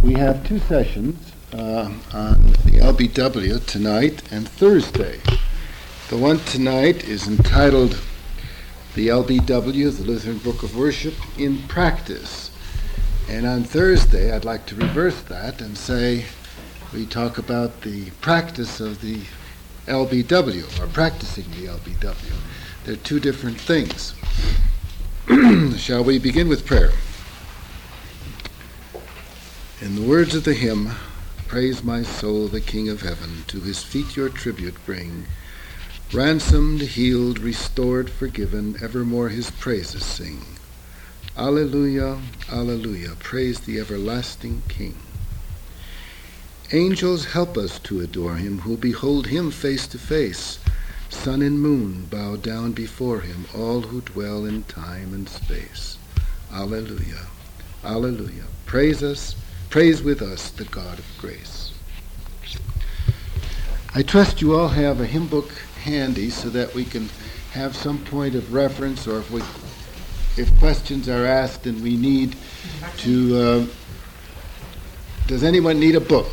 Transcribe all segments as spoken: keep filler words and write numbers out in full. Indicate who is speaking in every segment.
Speaker 1: We have two sessions uh, on the L B W tonight and Thursday. The one tonight is entitled The L B W, the Lutheran Book of Worship, in Practice. And on Thursday, I'd like to reverse that and say we talk about the practice of the L B W, or practicing the L B W. They're two different things. Shall we begin with prayer? In the words of the hymn, praise my soul, the King of heaven, to his feet your tribute bring. Ransomed, healed, restored, forgiven, evermore his praises sing. Alleluia, alleluia, praise the everlasting King. Angels help us to adore him, who behold him face to face. Sun and moon bow down before him, all who dwell in time and space. Alleluia, alleluia, praise us, praise with us the God of grace. I trust you all have a hymn book handy so that we can have some point of reference, or if we, if questions are asked and we need to, uh, does anyone need a book?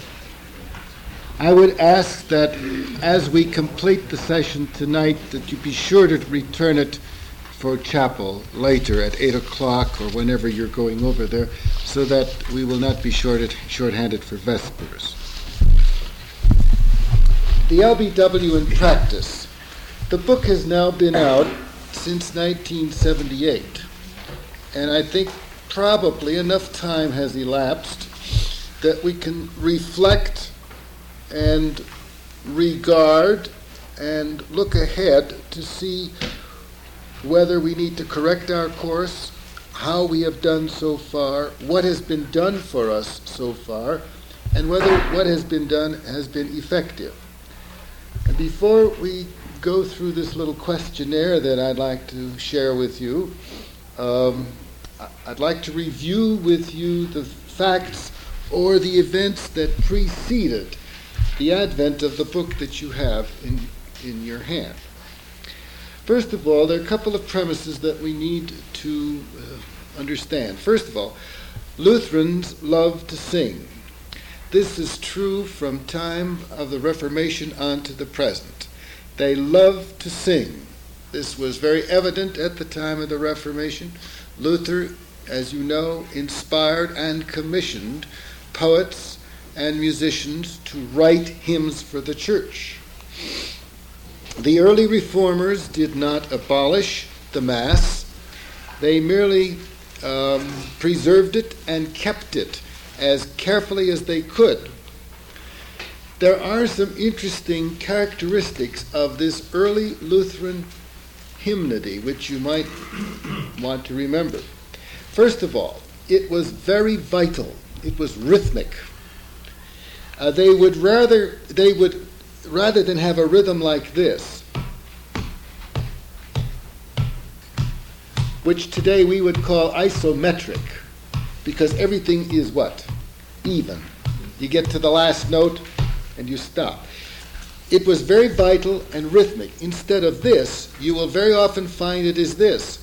Speaker 1: I would ask that as we complete the session tonight that you be sure to return it for chapel later at eight o'clock or whenever you're going over there, so that we will not be shorted, short-handed for Vespers. The L B W in Practice. The book has now been out since nineteen seventy-eight, and I think probably enough time has elapsed that we can reflect and regard and look ahead to see whether we need to correct our course, how we have done so far, what has been done for us so far, and whether what has been done has been effective. And before we go through this little questionnaire that I'd like to share with you, um, I'd like to review with you the facts or the events that preceded the advent of the book that you have in, in your hand. First of all, there are a couple of premises that we need to uh, understand. First of all, Lutherans love to sing. This is true from time of the Reformation on to the present. They love to sing. This was very evident at the time of the Reformation. Luther, as you know, inspired and commissioned poets and musicians to write hymns for the church. The early reformers did not abolish the Mass. They merely um, preserved it and kept it as carefully as they could. There are some interesting characteristics of this early Lutheran hymnody which you might want to remember. First of all, it was very vital. It was rhythmic. Uh, they would rather they would rather than have a rhythm like this, which today we would call isometric, because everything is what? Even. You get to the last note and you stop. It was very vital and rhythmic. Instead of this, you will very often find it is this.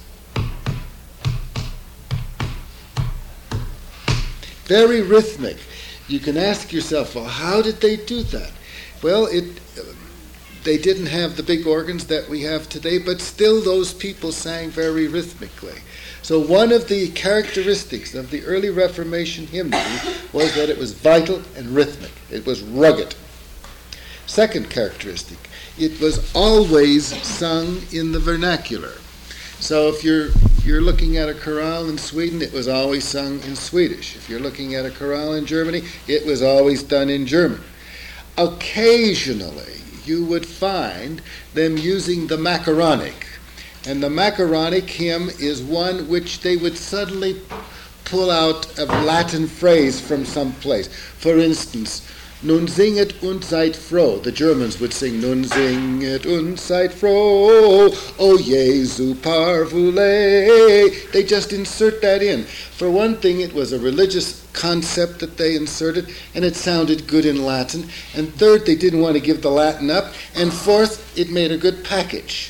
Speaker 1: Very rhythmic. You can ask yourself, well, how did they do that? Well, it, uh, they didn't have the big organs that we have today, but still those people sang very rhythmically. So one of the characteristics of the early Reformation hymnody was that it was vital and rhythmic. It was rugged. Second characteristic, it was always sung in the vernacular. So if you're you're looking at a chorale in Sweden, it was always sung in Swedish. If you're looking at a chorale in Germany, it was always done in German. Occasionally, you would find them using the macaronic. And the macaronic hymn is one which they would suddenly pull out a Latin phrase from some place. For instance, Nun singet und seid froh. The Germans would sing, Nun singet und seid froh, O Jesu parvule. They just insert that in. For one thing, it was a religious concept that they inserted, and it sounded good in Latin. And third, they didn't want to give the Latin up. And fourth, it made a good package.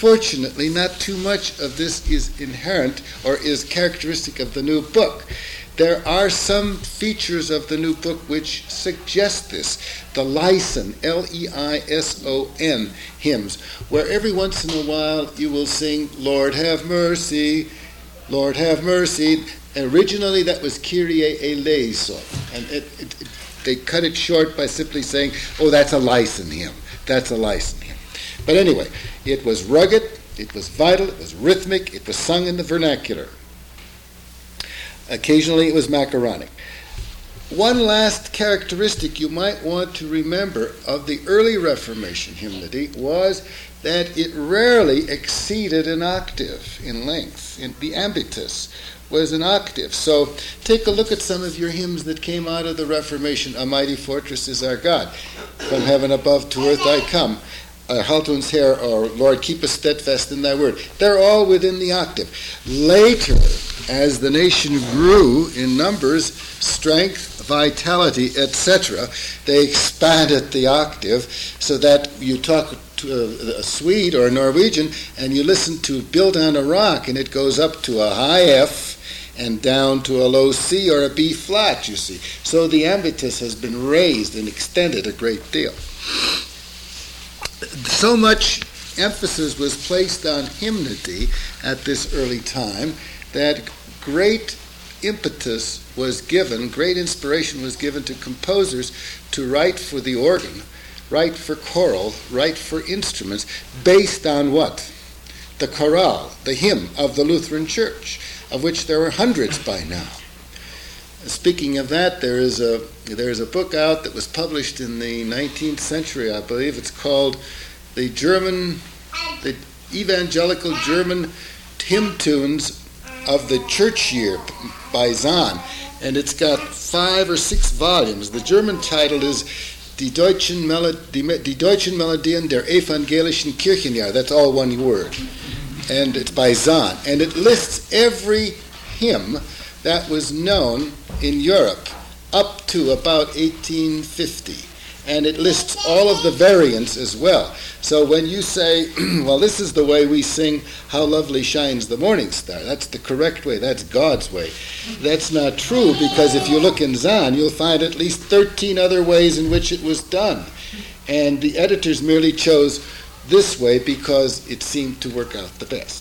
Speaker 1: Unfortunately, not too much of this is inherent or is characteristic of the new book. there are some features of the new book which suggest this. The Leison, L E I S O N hymns, where every once in a while you will sing, Lord have mercy, Lord have mercy. Originally that was Kyrie eleison, and it, it, it, they cut it short by simply saying, oh, that's a Leison hymn, that's a Leison hymn. But anyway, it was rugged, it was vital, it was rhythmic, it was sung in the vernacular. Occasionally it was macaronic. One last characteristic you might want to remember of the early Reformation hymnody was that it rarely exceeded an octave in length. In the ambitus was an octave. So take a look at some of your hymns that came out of the Reformation. A mighty fortress is our God. From heaven above to earth I come. Uh, Halt uns Herr, or Lord, keep us steadfast in thy word. They're all within the octave. Later, as the nation grew in numbers, strength, vitality, et cetera, they expanded the octave so that you talk to a, a Swede or a Norwegian and you listen to Build on a Rock and it goes up to a high F and down to a low C or a B flat, you see. So the ambitus has been raised and extended a great deal. So much emphasis was placed on hymnody at this early time that great impetus was given, great inspiration was given to composers to write for the organ, write for choral, write for instruments, based on what? The chorale, the hymn of the Lutheran Church, of which there are hundreds by now. Speaking of that, there is a there is a book out that was published in the nineteenth century, I believe. It's called The German, the Evangelical German Hymn Tunes of the Church Year by Zahn, and it's got five or six volumes. The German title is Die Deutschen, Melod- Die Deutschen Melodien der Evangelischen Kirchenjahr. That's all one word, and it's by Zahn, and it lists every hymn that was known in Europe up to about eighteen fifty. And it lists all of the variants as well. So when you say, well, this is the way we sing How Lovely Shines the Morning Star, that's the correct way, that's God's way. That's not true, because if you look in Zahn, you'll find at least thirteen other ways in which it was done. And the editors merely chose this way because it seemed to work out the best.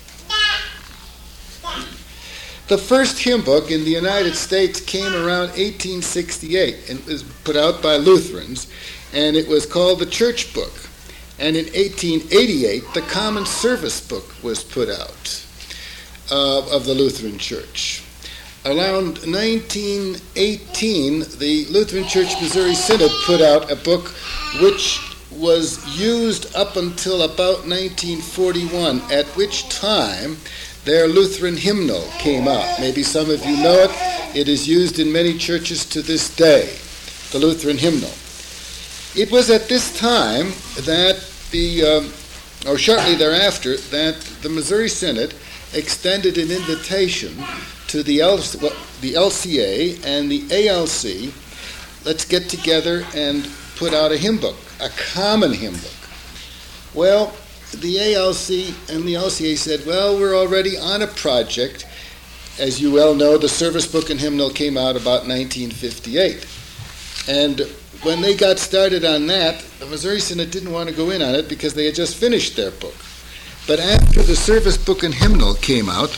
Speaker 1: The first hymn book in the United States came around eighteen sixty-eight and was put out by Lutherans, and it was called the Church Book. And in eighteen eighty-eight, the Common Service Book was put out uh, of the Lutheran Church. Around nineteen eighteen, the Lutheran Church Missouri Synod put out a book which was used up until about nineteen forty-one, at which time their Lutheran hymnal came out. Maybe some of you know it. It is used in many churches to this day, the Lutheran hymnal. It was at this time that the, um, or shortly thereafter, that the Missouri Synod extended an invitation to the, L- the L C A and the A L C. Let's get together and put out a hymn book, a common hymn book. Well, the A L C and the L C A said, well, we're already on a project. As you well know, the Service Book and Hymnal came out about nineteen fifty-eight. And when they got started on that, the Missouri Synod didn't want to go in on it because they had just finished their book. But after the Service Book and Hymnal came out,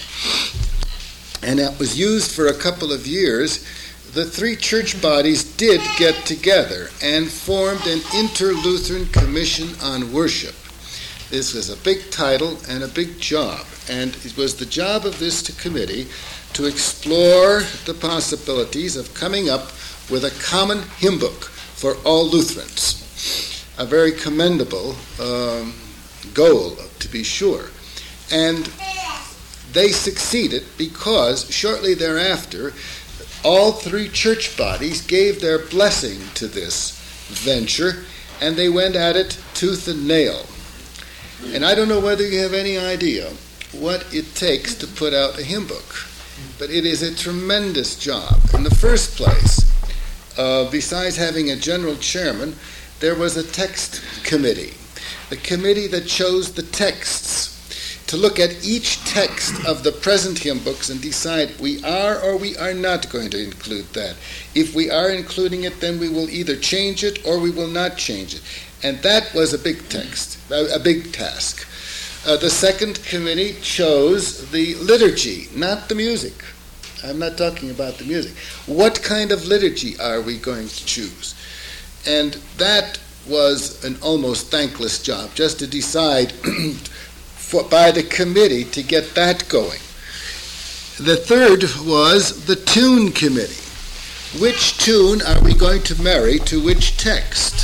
Speaker 1: and it was used for a couple of years, the three church bodies did get together and formed an Inter-Lutheran Commission on Worship. This was a big title and a big job, and it was the job of this committee to explore the possibilities of coming up with a common hymn book for all Lutherans. A very commendable um, goal, to be sure. And they succeeded because shortly thereafter, all three church bodies gave their blessing to this venture, and they went at it tooth and nail. And I don't know whether you have any idea what it takes to put out a hymn book, but it is a tremendous job. In the first place, uh, besides having a general chairman, there was a text committee, the committee that chose the texts to look at each text of the present hymn books and decide we are or we are not going to include that. If we are including it, then we will either change it or we will not change it. And that was a big text, a big task. Uh, the second committee chose the liturgy, not the music. I'm not talking about the music. What kind of liturgy are we going to choose? And that was an almost thankless job, just to decide for, by the committee to get that going. The third was the tune committee. Which tune are we going to marry to which text?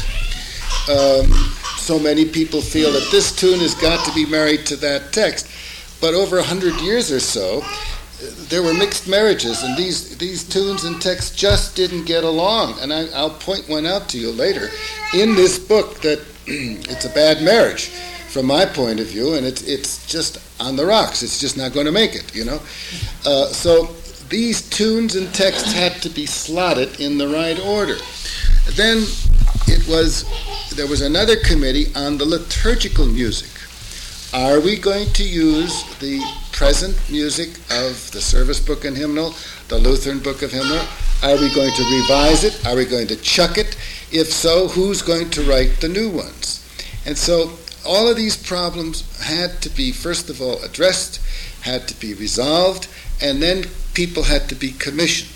Speaker 1: Um, so many people feel that this tune has got to be married to that text. But over a hundred years or so, there were mixed marriages, and these, these tunes and texts just didn't get along. And I, I'll point one out to you later in this book that it's a bad marriage from my point of view, and it's, it's just on the rocks. It's just not going to make it, you know. Uh, so these tunes and texts had to be slotted in the right order. Then it was, there was another committee on the liturgical music. Are we going to use the present music of the service book and hymnal, the Lutheran book of hymnal? Are we going to revise it? Are we going to chuck it? If so, who's going to write the new ones? And so all of these problems had to be, first of all, addressed, had to be resolved, and then people had to be commissioned.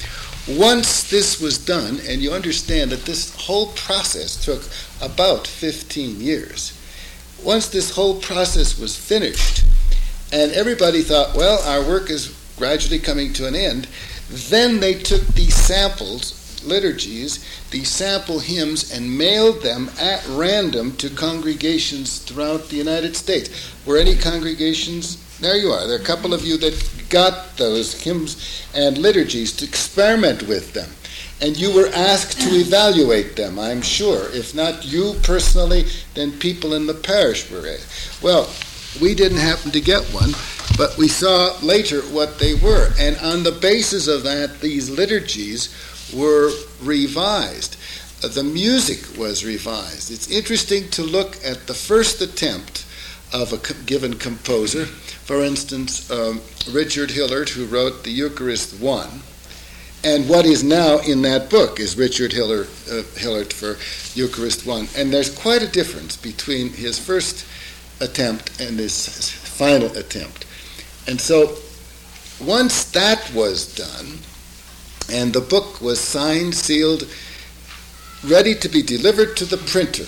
Speaker 1: Once this was done, and you understand that this whole process took about fifteen years, once this whole process was finished, and everybody thought, well, our work is gradually coming to an end, then they took these samples, liturgies, these sample hymns, and mailed them at random to congregations throughout the United States. Were any congregations? There you are. There are a couple of you that got those hymns and liturgies to experiment with them. And you were asked to evaluate them, I'm sure. If not you personally, then people in the parish were. Well, we didn't happen to get one, but we saw later what they were. And on the basis of that, these liturgies were revised. The music was revised. It's interesting to look at the first attempt of a given composer. For instance, um, Richard Hillard, who wrote the Eucharist One, and what is now in that book is Richard Hillard, uh, Hillard for Eucharist One. And there's quite a difference between his first attempt and his final attempt. And so once that was done, and the book was signed, sealed, ready to be delivered to the printer,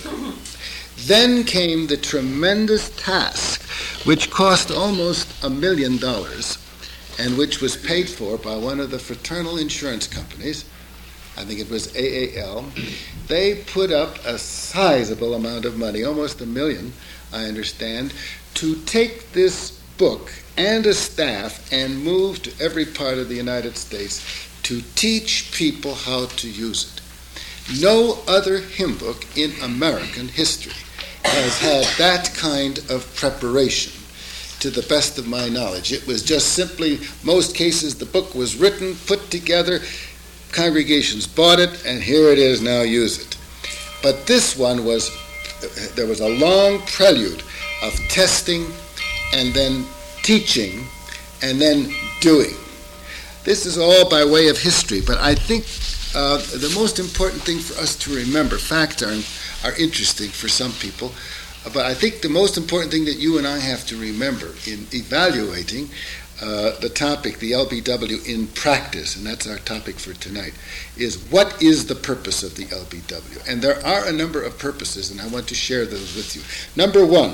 Speaker 1: then came the tremendous task, which cost almost a million dollars, and which was paid for by one of the fraternal insurance companies. I think it was A A L. They put up a sizable amount of money, almost a million, I understand, to take this book and a staff and move to every part of the United States to teach people how to use it. No other hymn book in American history has had that kind of preparation, to the best of my knowledge. It was just simply, most cases, the book was written, put together, congregations bought it, and here it is, now use it. But this one was, there was a long prelude of testing and then teaching and then doing. This is all by way of history, but I think uh, the most important thing for us to remember, facts are, are interesting for some people, but I think the most important thing that you and I have to remember in evaluating uh, the topic, the L B W, in practice, and that's our topic for tonight, is what is the purpose of the L B W? And there are a number of purposes, and I want to share those with you. Number one,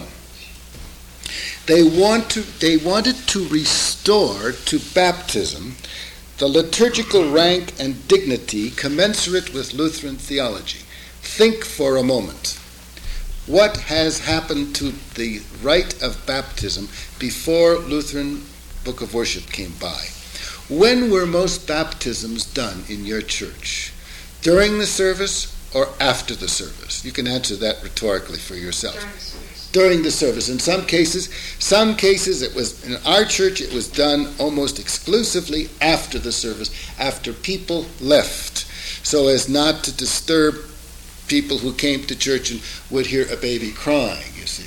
Speaker 1: they want to they wanted to restore to baptism the liturgical rank and dignity commensurate with Lutheran theology. Think for a moment. What has happened to the rite of baptism before Lutheran Book of Worship came by? When were most baptisms done in your church? During the service or after the service? You can answer that rhetorically for yourself. During the service. In some cases, some cases it was, in our church, it was done almost exclusively after the service, after people left, so as not to disturb people who came to church and would hear a baby crying, you see.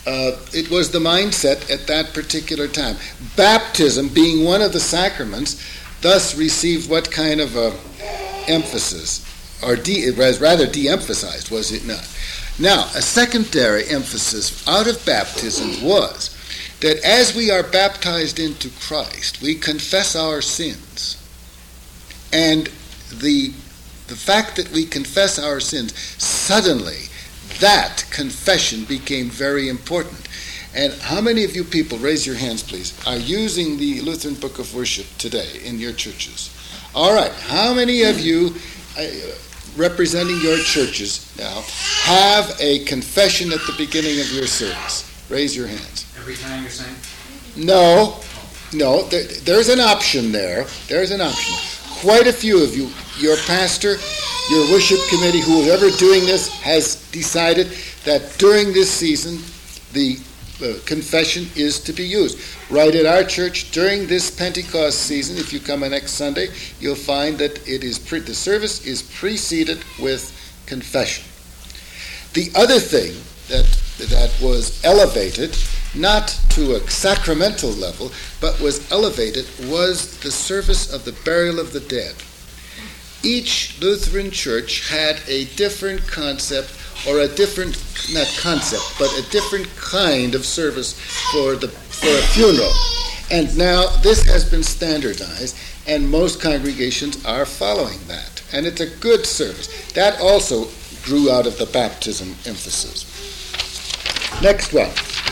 Speaker 1: Uh, it was the mindset at that particular time. Baptism, being one of the sacraments, thus received what kind of a emphasis? Or de- it was rather de-emphasized, was it not? Now, a secondary emphasis out of baptism was that as we are baptized into Christ, we confess our sins. And the, the fact that we confess our sins, suddenly that confession became very important. And how many of you people, raise your hands please, are using the Lutheran Book of Worship today in your churches? All right, how many of you, uh, representing your churches now, have a confession at the beginning of your service? Raise your hands.
Speaker 2: Every time you're saying?
Speaker 1: No, no, there, there's an option there. There's an option. Quite a few of you, your pastor, your worship committee, whoever doing this, has decided that during this season, the uh, confession is to be used. Right at our church, during this Pentecost season, if you come on next Sunday, you'll find that it is pre- the service is preceded with confession. The other thing that that was elevated, not to a sacramental level, but was elevated, was the service of the burial of the dead. Each Lutheran church had a different concept, or a different, not concept, but a different kind of service for the for a funeral. And now this has been standardized, and most congregations are following that. And it's a good service. That also grew out of the baptism emphasis. Next one.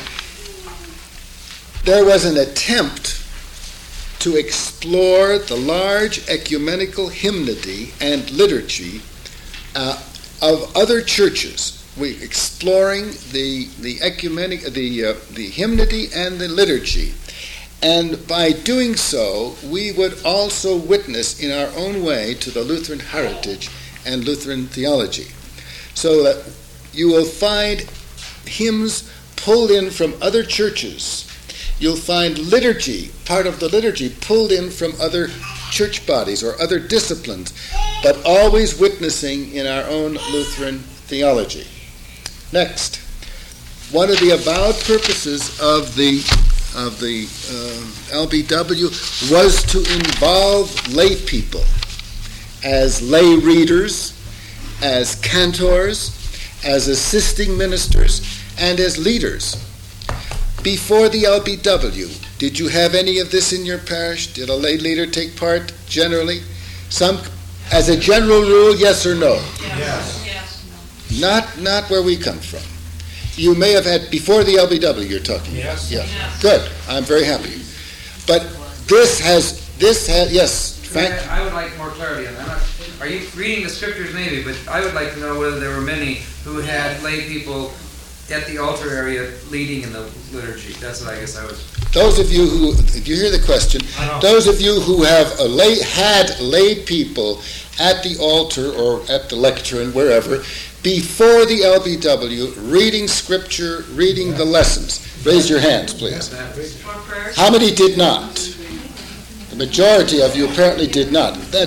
Speaker 1: There was an attempt to explore the large ecumenical hymnody and liturgy uh, of other churches. We exploring the the ecumenic the uh, the hymnody and the liturgy, and by doing so, we would also witness in our own way to the Lutheran heritage and Lutheran theology. So that you will find hymns pulled in from other churches. You'll find liturgy, part of the liturgy, pulled in from other church bodies or other disciplines, but always witnessing in our own Lutheran theology. Next, one of the avowed purposes of the of the uh, L B W was to involve lay people as lay readers, as cantors, as assisting ministers, and as leaders. Before the L B W, did you have any of this in your parish? Did a lay leader take part generally? Some, as a general rule, yes or no?
Speaker 2: Yes.
Speaker 1: Yes. Not, not where we come from. You may have had, before the L B W you're talking
Speaker 2: yes.
Speaker 1: about. Yeah.
Speaker 2: Yes.
Speaker 1: Good. I'm very happy. But this has, this has, yes, Frank?
Speaker 2: I would like more clarity on that. Are you reading the scriptures maybe, but I would like to know whether there were many who had lay people at the altar area leading in the liturgy. That's what I guess I was...
Speaker 1: Those of you who, if you hear the question, those of you who have a lay, had lay people at the altar or at the lectern, wherever, before the L B W, reading scripture, reading the lessons. Raise your hands, please. How many did not? The majority of you apparently did not. That,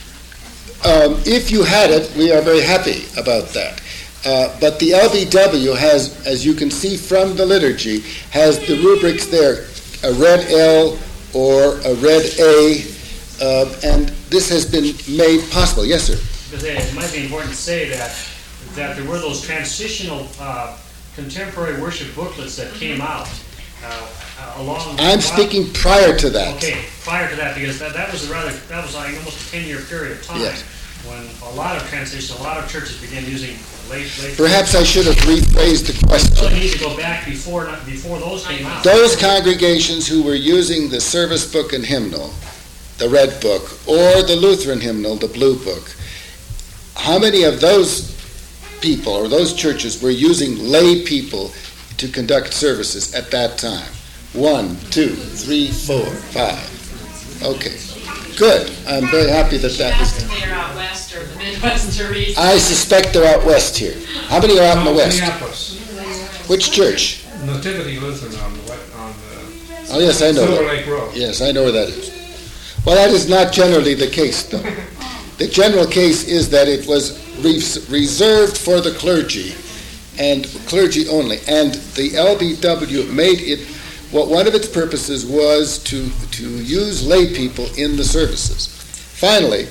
Speaker 1: um, if you had it, we are very happy about that. Uh, but the L B W has, as you can see from the liturgy, has the rubrics there, a red L or a red A, uh, and this has been made possible. Yes, sir?
Speaker 3: Because it might be important to say that that there were those transitional uh, contemporary worship booklets that came out uh, uh, along.
Speaker 1: I'm speaking prior to that.
Speaker 3: Okay, prior to that, because that, that was a rather that was like almost a ten-year period of time.
Speaker 1: Yes.
Speaker 3: When a lot of transition, a lot of churches began using late, late.
Speaker 1: Perhaps I should have rephrased the
Speaker 3: We
Speaker 1: question.
Speaker 3: need to go back before not, before those came out.
Speaker 1: Those congregations who were using the service book and hymnal, the red book, or the Lutheran hymnal, the blue book, how many of those people or those churches were using lay people to conduct services at that time? One, two, three, four, five. Okay. Good. I'm very happy that that was...
Speaker 4: They're out west or the Midwest or east.
Speaker 1: I suspect they're out west here. How many are out in the west?
Speaker 5: Minneapolis.
Speaker 1: Which church?
Speaker 5: Nativity Lutheran on the west, on the
Speaker 1: Oh, yes, I know
Speaker 5: Silver
Speaker 1: that.
Speaker 5: Lake Road.
Speaker 1: Yes, I know where that is. Well, that is not generally the case, though. The general case is that it was re- reserved for the clergy, and clergy only. And the L B W made it, what one of its purposes was to, to use lay people in the services. Finally,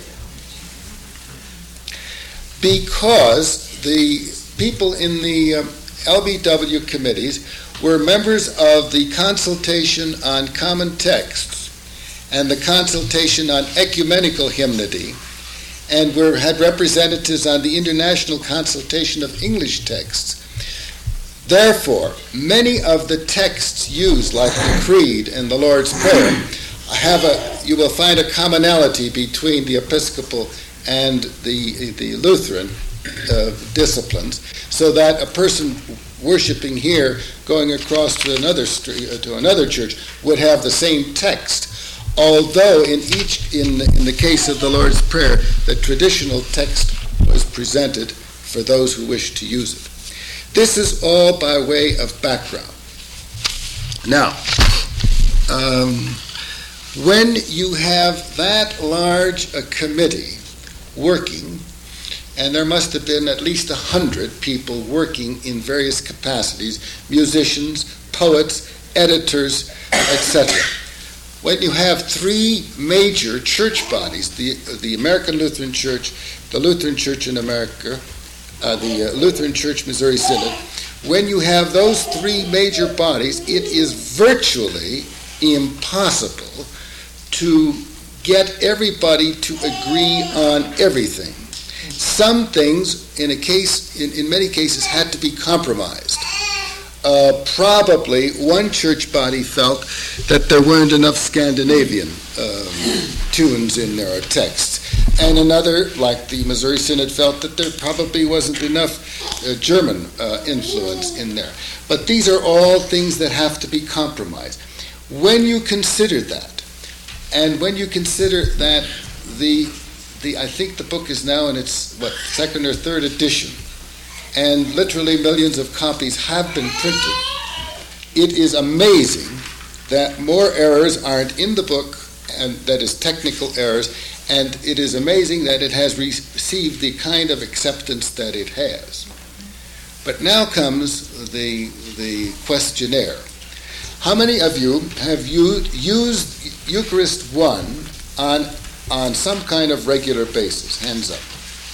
Speaker 1: because the people in the um, L B W committees were members of the Consultation on Common Texts and the Consultation on Ecumenical Hymnody, and were, had representatives on the International Consultation of English Texts. Therefore, many of the texts used, like the Creed and the Lord's Prayer, have a, you will find a commonality between the Episcopal and the, the Lutheran uh, disciplines, so that a person worshiping here going across to another street, uh, to another church would have the same text. Although in each, in, in the case of the Lord's Prayer, the traditional text was presented for those who wished to use it. This is all by way of background. Now, um, when you have that large a committee working, and there must have been at least a hundred people working in various capacities, musicians, poets, editors, et cetera. When you have three major church bodies, the, the American Lutheran Church, the Lutheran Church in America, uh, the uh, Lutheran Church Missouri Synod, when you have those three major bodies, it is virtually impossible to get everybody to agree on everything. Some things, in a case, in, in many cases, had to be compromised. Uh, probably one church body felt that there weren't enough Scandinavian um, tunes in there or texts, and another, like the Missouri Synod, felt that there probably wasn't enough uh, German uh, influence in there. But these are all things that have to be compromised. When you consider that, and when you consider that the the I think the book is now in its what second or third edition, and literally millions of copies have been printed, it is amazing that more errors aren't in the book, and that is technical errors, and it is amazing that it has received the kind of acceptance that it has. But now comes the the questionnaire. How many of you have used, used Eucharist one on on some kind of regular basis? Hands up.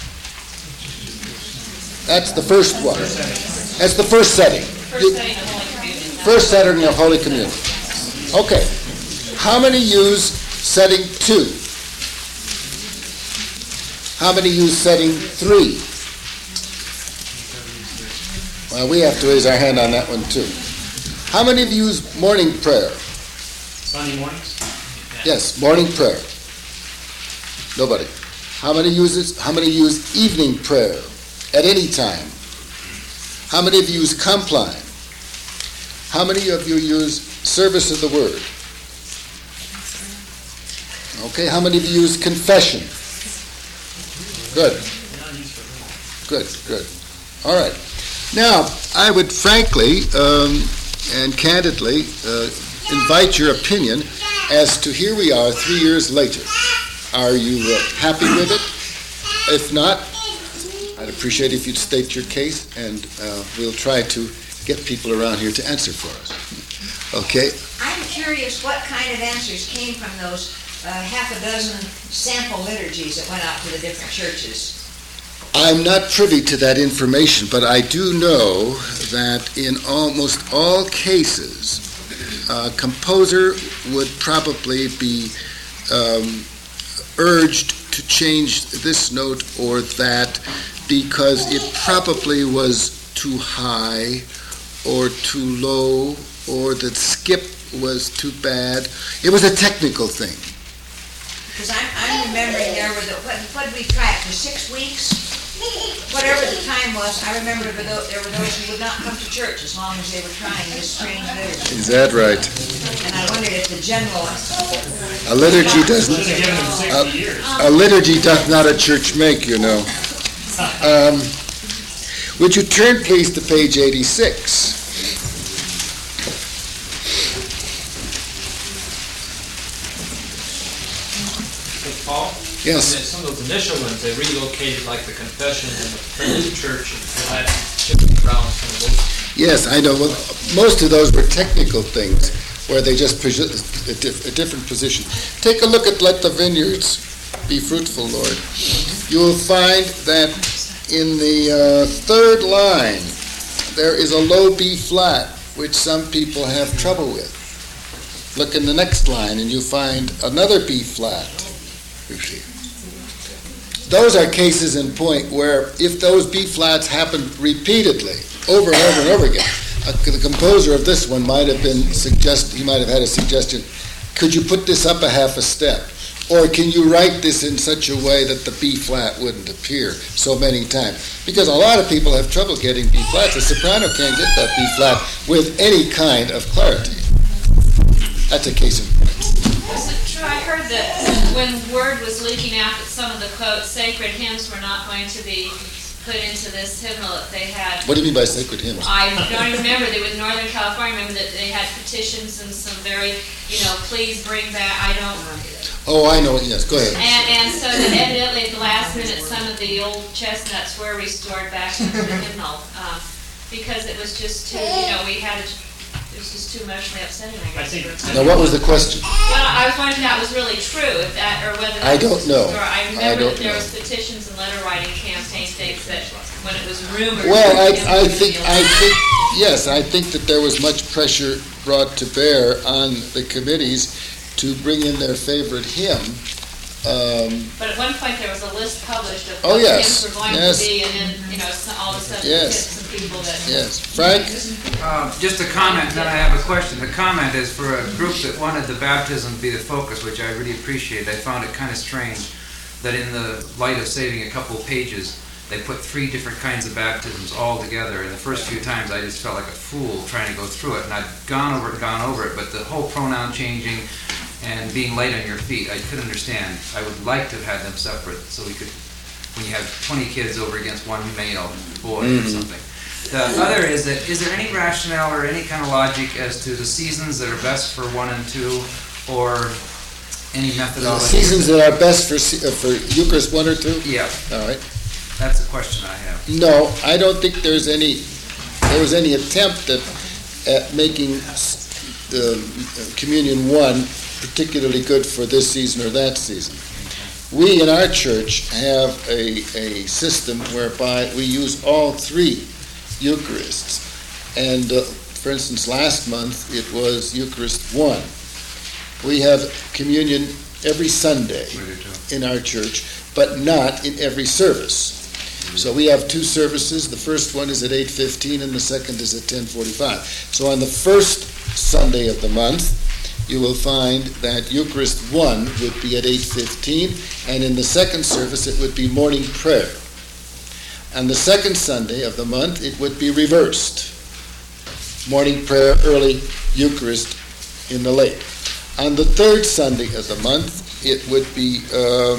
Speaker 1: That's the first one. That's the first setting.
Speaker 4: First setting of Holy Communion.
Speaker 1: First setting of Holy Communion. Okay. How many use setting two? How many use setting three? Well, we have to raise our hand on that one too. How many of you use morning prayer?
Speaker 3: Sunday mornings?
Speaker 1: Yes, morning prayer. Nobody. How many uses? How many use evening prayer at any time? How many of you use compline? How many of you use service of the word? Okay. How many of you use confession? Good. Good. Good. All right. Now, I would frankly um, and candidly uh, invite your opinion as to here we are three years later. Are you uh, happy with it? If not, I'd appreciate if you'd state your case, and uh, we'll try to get people around here to answer for us. Okay?
Speaker 6: I'm curious what kind of answers came from those uh, half a dozen sample liturgies that went out to the different churches.
Speaker 1: I'm not privy to that information, but I do know that in almost all cases, a composer would probably be um, urged to change this note or that because it probably was too high or too low, or the skip was too bad. It was a technical thing.
Speaker 6: Because I'm, I'm remembering there were the, what, what did we try it for six weeks? Whatever the time was, I remember there were those who would not come to church as long as they were trying this strange liturgy.
Speaker 1: Is that right?
Speaker 6: And I wondered if the general...
Speaker 1: A liturgy doesn't...
Speaker 3: Should have given them sixty years.
Speaker 1: A, a liturgy doth not a church make, you know. Um, would you turn, please, to page eighty-six?
Speaker 2: Paul?
Speaker 1: Yes.
Speaker 7: Some of those initial ones, they relocated like the confession and the prelude church and all that, shifting around some of those.
Speaker 1: Yes, I know. Well, most of those were technical things where they just posi- a, diff- a different position. Take a look at Let the Vineyards Be Fruitful, Lord. You will find that in the uh, third line, there is a low B flat, which some people have trouble with. Look in the next line, and you find another B flat. You see. Those are cases in point where if those B flats happen repeatedly, over and over and over again, uh, the composer of this one might have been suggest he might have had a suggestion. Could you put this up a half a step? Or can you write this in such a way that the B flat wouldn't appear so many times? Because a lot of people have trouble getting B flats. A soprano can't get that B flat with any kind of clarity. That's a case in point.
Speaker 4: Was it true? I heard that when word was leaking out that some of the quote sacred hymns were not going to be put into this hymnal that they had.
Speaker 1: What do you mean by sacred hymns?
Speaker 4: I don't even remember. They were in Northern California. I remember that they had petitions and some very, you know, please bring back. I don't.
Speaker 1: Oh, I know. Yes, go ahead.
Speaker 4: And and so that evidently at the last minute, some of the old chestnuts were restored back into the hymnal um, because it was just too. You know, we had. A, It was just too emotionally upsetting, I guess.
Speaker 3: I think-
Speaker 1: Now, what was the question?
Speaker 4: Well, I was wondering if that was really true, if that, or whether.
Speaker 1: I
Speaker 4: that
Speaker 1: don't
Speaker 4: was-
Speaker 1: know.
Speaker 4: Or I
Speaker 1: I
Speaker 4: remember
Speaker 1: don't
Speaker 4: that there
Speaker 1: know.
Speaker 4: was petitions and letter writing campaign things that, when it was rumored.
Speaker 1: Well, I,
Speaker 4: that
Speaker 1: I
Speaker 4: it was
Speaker 1: think,
Speaker 4: gonna
Speaker 1: I
Speaker 4: be
Speaker 1: think, yes, I think that there was much pressure brought to bear on the committees to bring in their favorite hymn. Um,
Speaker 4: But at one point, there was a list published of
Speaker 1: Oh,
Speaker 4: what
Speaker 1: yes,
Speaker 4: hymns were going
Speaker 1: yes.
Speaker 4: to be, and then, you know, so- all of a sudden,
Speaker 1: Yes.
Speaker 4: hit some people that.
Speaker 1: yes, Frank?
Speaker 2: Uh, Just a comment, then I have a question. The comment is for a group that wanted the baptism to be the focus, which I really appreciate. I found it kind of strange that in the light of saving a couple of pages, they put three different kinds of baptisms all together. And the first few times, I just felt like a fool trying to go through it. And I'd gone over it and gone over it, but the whole pronoun changing and being light on your feet, I could understand. I would like to have had them separate so we could, when you have twenty kids over against one male boy or something. The other is that, is there any rationale or any kind of logic as to the seasons that are best for one and two, or any
Speaker 1: The
Speaker 2: methodology?
Speaker 1: seasons that are best for, se- uh, for Eucharist one or two?
Speaker 2: Yeah,
Speaker 1: All right.
Speaker 2: that's the question I have.
Speaker 1: No, I don't think there's any, there was any attempt at, at making uh, Communion one particularly good for this season or that season. We in our church have a, a system whereby we use all three Eucharists. And uh, for instance, last month it was Eucharist one. We have communion every Sunday in our church, but not in every service. So we have two services. The first one is at eight fifteen and the second is at ten forty-five. So on the first Sunday of the month, you will find that Eucharist one would be at eight fifteen, and in the second service it would be morning prayer. On the second Sunday of the month, it would be reversed. Morning prayer early, Eucharist in the late. On the third Sunday of the month, it would be um,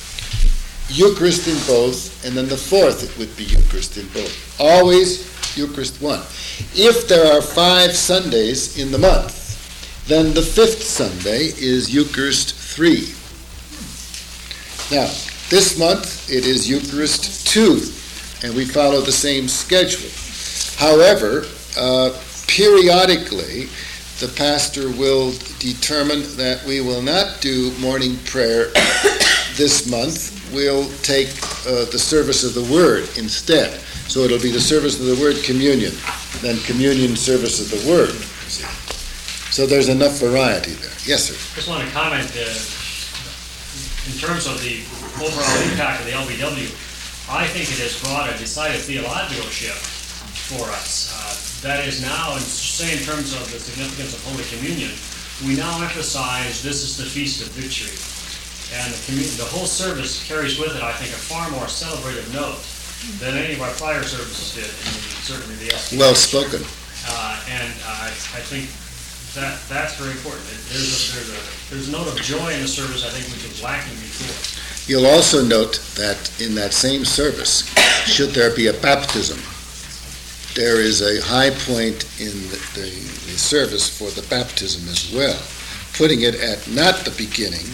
Speaker 1: Eucharist in both, and then the fourth it would be Eucharist in both. Always Eucharist one. If there are five Sundays in the month, then the fifth Sunday is Eucharist three. Now, this month it is Eucharist two, and we follow the same schedule. However, uh, periodically, the pastor will determine that we will not do morning prayer this month. We'll take uh, the service of the Word instead. So it'll be the service of the Word, communion, then communion, service of the Word. So there's enough variety there. Yes, sir.
Speaker 3: Just want to comment, uh, in terms of the overall impact of the L B W, I think it has brought a decided theological shift for us. Uh, that is now, and say in terms of the significance of Holy Communion, we now emphasize this is the Feast of Victory. And the, commun- the whole service carries with it, I think, a far more celebrative note than any of our prior services did, and certainly the S D.
Speaker 1: Well spoken.
Speaker 3: Uh, and uh, I, I think that that's very important. There's a, there's a there's a note of joy in the service I think which was lacking before.
Speaker 1: You'll also note that in that same service, should there be a baptism, there is a high point in the, the, the service for the baptism as well, putting it at not the beginning,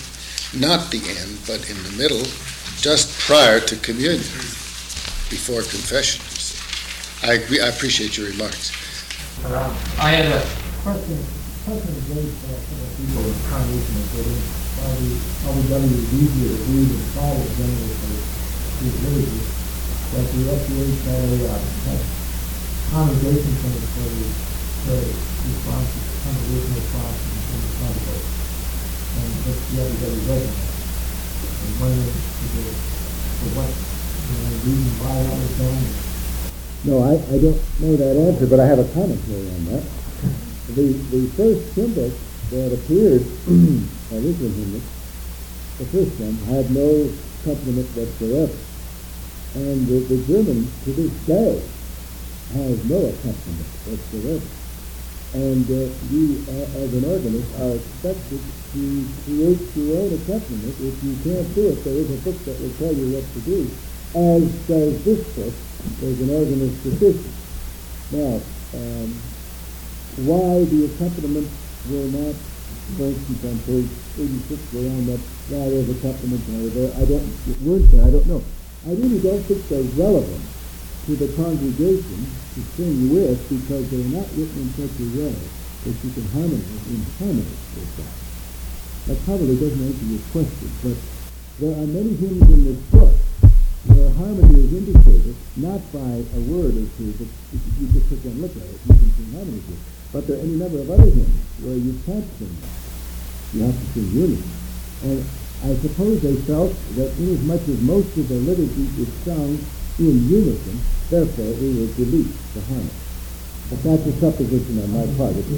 Speaker 1: not the end, but in the middle, just prior to communion, before confession. I agree, I appreciate your remarks.
Speaker 7: I had a
Speaker 8: Question, question is raised by some of the people in the congregation that did it, why the L B W is easier to read and follow generally for these villages, that the F D A had a, uh, had congregation center for the, the response, congregation response and the convocation. And that's the L B W resident. And wondering if the, for what, you know, reason why that was done.
Speaker 9: No, I, I don't know that answer, but I have a commentary on that. The the first symbol that appeared, original hymn, the first one, had no accompaniment whatsoever. And the, the German, to this day, has no accompaniment whatsoever. And uh, you, uh, as an organist, are expected to create your own accompaniment. If you can't do it, there is a book that will tell you what to do, as does this book. There's an organist petition. Now, um, why the accompaniments were not, for instance, on page eighty-six, were on that, why there's accompaniments and there, I don't, it weren't there, I don't know. I really don't think they're relevant to the congregation to sing with, because they're not written in such a way that you can harmonize in harmony with that. That probably doesn't answer your question, but there are many hymns in this book where harmony is indicated, not by a word or two, but if you just sit there and look at it, you can sing harmony with it. But there are any number of other hymns where you can't sing that. You have to sing unity. And I suppose they felt that inasmuch as most of the liturgy is sung in unison, therefore we will delete the harmony. But that's a supposition on my part. It's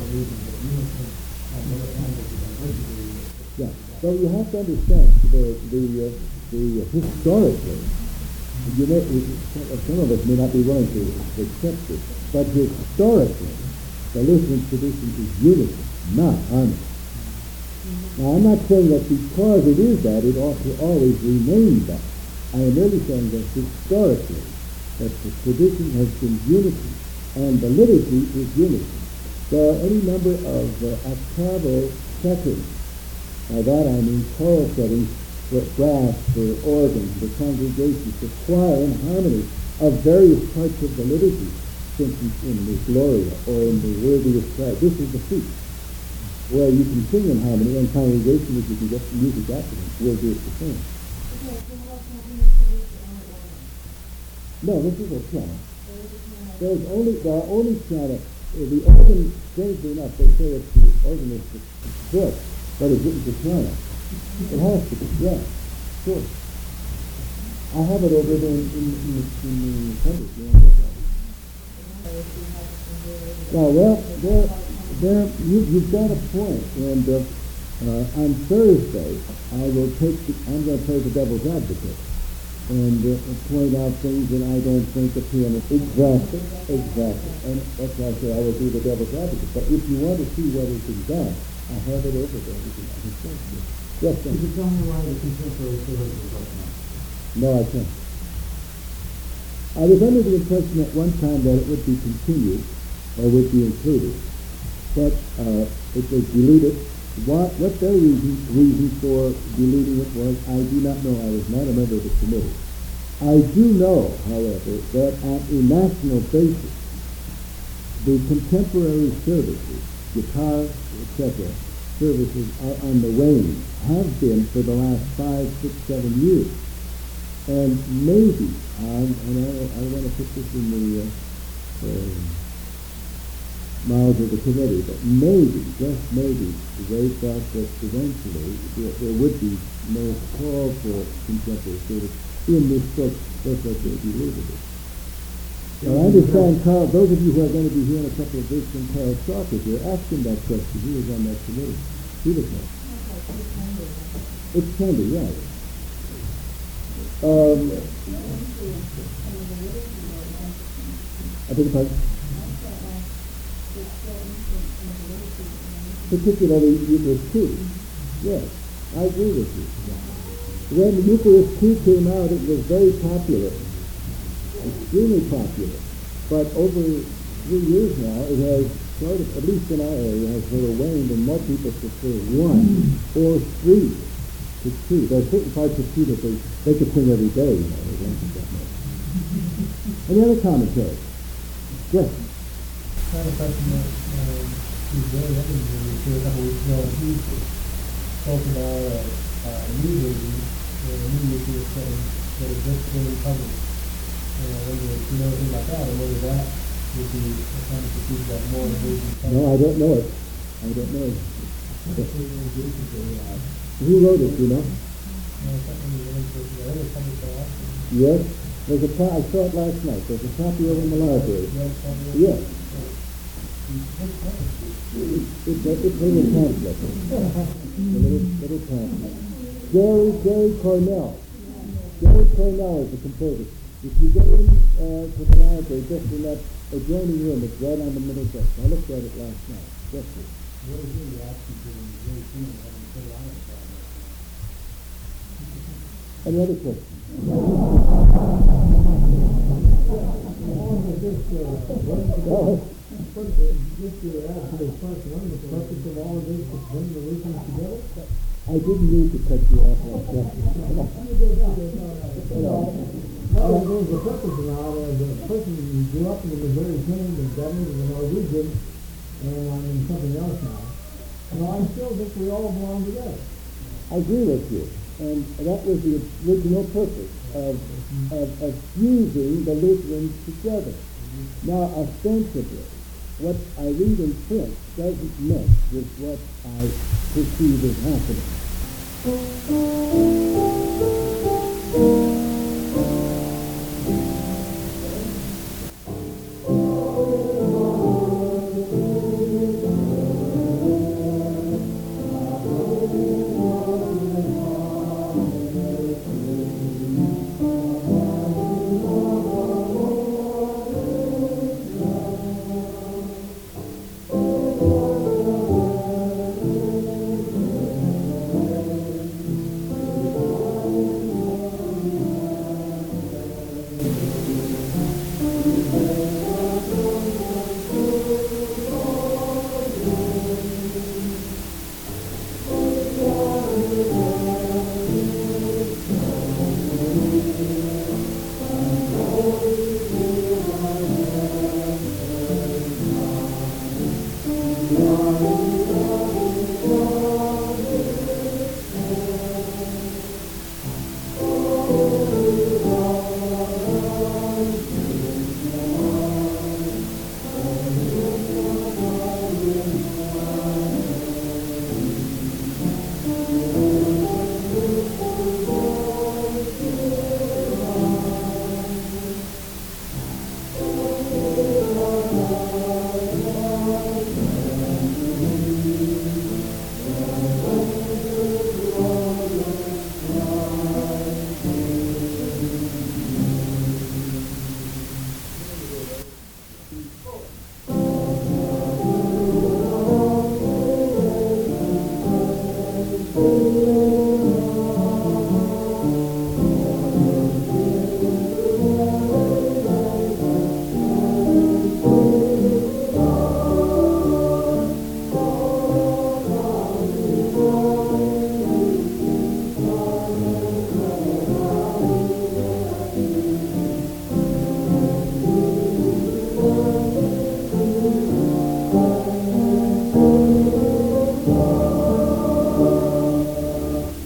Speaker 9: yeah. So you have to understand the the uh, the uh, historically, you may, some of us may not be willing to accept it, but historically, the Lutheran tradition is unity, not harmony. Now, I'm not saying that because it is that, it ought to always remain that. I am merely saying that historically, that the tradition has been unity, and the liturgy is unity. There are any number of uh, octaval settings. By that I mean choral settings for brass, for organ, for congregation, for choir and harmony of various parts of the liturgy. For instance, in the Gloria or in the Worthiest Prayer. This is the feast where you can sing in harmony, and congregation, if you can get the music afterwards, will do it the same. No, this is a piano. There's only, there are only piano. The organ, strangely enough, they say it's the organist's book, but it's written to piano. It has to be, yeah, sure. I have it over there in, in, in, in the appendix. You know, well, well, there, there, you, you've got a point, and uh, uh, on Thursday I will take, the, I'm going to play the devil's advocate, and uh, point out things that I don't think appeal. Exactly, exactly, and that's why I say I will do the devil's advocate. But if you want to see what has been done, I have it over there. You can, you can see it. Yes, sir.
Speaker 8: Could you tell me why the contemporary service is like that?
Speaker 9: No, I can't. I was under the impression at one time that it would be continued or would be included, but uh, it was deleted. What, what their reason, reason for deleting it was, I do not know. I was not a member of the committee. I do know, however, that on a national basis, the contemporary services, guitar, et cetera, services are on the wane, have been for the last five, six, seven years. And maybe, um, and I, I want to put this in the uh, uh, mouths of the committee, but maybe, just maybe, they thought that eventually there, there would be no call for contemporary service in this book, just like they deleted it. Now, I understand, Carl, those of you who are going to be here in a couple of weeks when Carl Strock is here, ask him that question. He was on that committee. He was there. It's tender, yeah. Um, I beg your pardon? Particularly Eucharist two. Yes, I agree with you. When the Eucharist two came out, it was very popular, extremely popular. But over three years now, it has sort of, at least in our area, has sort of waned, and more people prefer one or three. could see. There are certain parts of tea that they, they could sing every day, you know. They don't think that much. Any other commentary? Yes.
Speaker 8: Kind of question that, um, Steve Gray, I think, when we were a couple weeks ago, he spoke about a, a new version, or a new nuclear setting that is just being published. And I wonder if you know anything about that, or whether that would be a kind of procedure that more version.
Speaker 9: No, I don't know it. I don't know it. Who wrote it, you know? Yes. There's a co- I saw it last night. There's a copy over in the library. Yes. It's a, it's a little pamphlet. A little, little pamphlet. Gary, Gary Cornell. Gary Cornell is the composer. If you go in uh, to the library, just in that adjoining room, it's right on the middle desk. I looked at it last night. Yes, sir.
Speaker 8: What is really asking for when you're very keen on having so on it?
Speaker 9: Any other questions?
Speaker 8: Just to add to this question, one of the purpose of all of this is to bring the regions together?
Speaker 9: I didn't mean to cut you off like that.
Speaker 8: Well, there's a purpose now, as a person who grew up in the Missouri Plains and governed in the Norwegian, and I'm in something else now. So I still think we all belong together.
Speaker 9: I agree with you. And that was the original purpose of, of, of fusing the Lutherans together. Now, ostensibly, what I read in print doesn't mesh with what I perceive as happening.